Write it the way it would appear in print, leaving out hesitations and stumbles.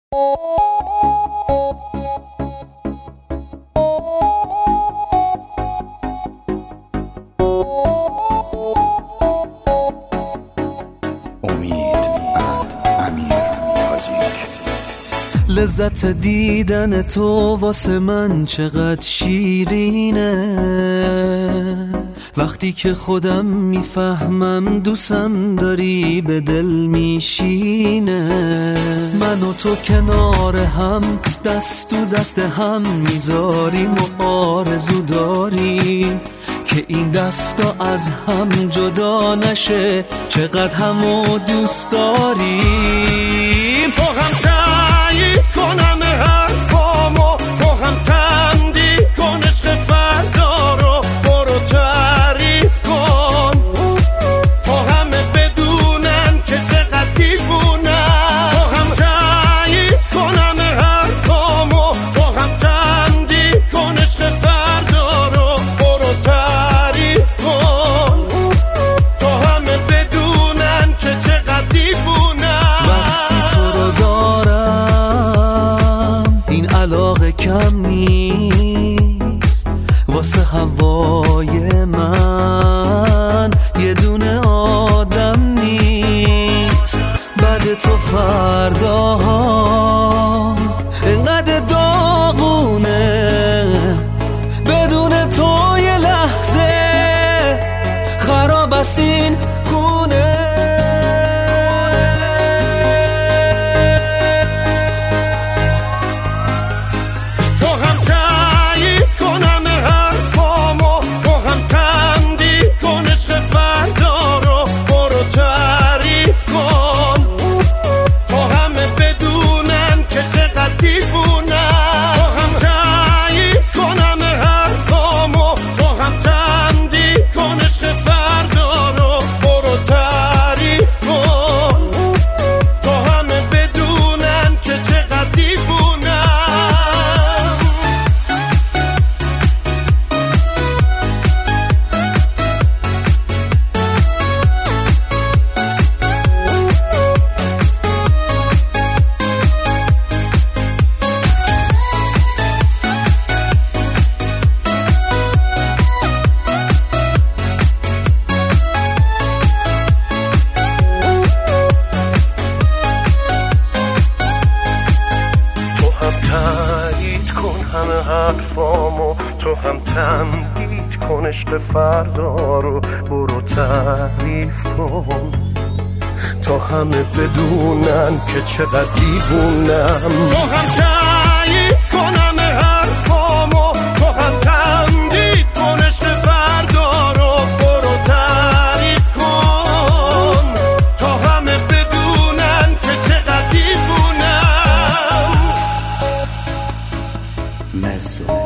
لذت دیدن تو واسه من چقدر شیرینه، وقتی که خودم میفهمم دوستم داری به دل میشینه. من و تو کنار هم دست تو دست هم میذاریم و آرزو داریم که این دستا از هم جدا نشه، چقدر همو دوست داریم. تو هم تایید کنم حرفامو، تو هم تمدید کن عشق فردا رو، برو تعریف کن تا همه بدونن که چقدر دیوونم. تو هم تایید کنم حرفامو، تو هم تمدید کن عشق فردا رو، برو تعریف کن تا همه بدونن که چقدر دیوونم. وقتی تو رو دارم این علاقه کم نیست، واسه هوای من یه دونه آدم نیست. بعد تو فرداها اینقدر داغونه، بدون تو یه لحظه خراب است این خونه. تو هم تمدید کن عشق فردا رو، برو تعریف کن تا همه بدونن که چقدر دیوونم. تو هم تایید کنم حرفامو، تو هم تمدید کن عشق فردا رو، برو تعریف کن تا همه بدونن که چقدر دیوونم.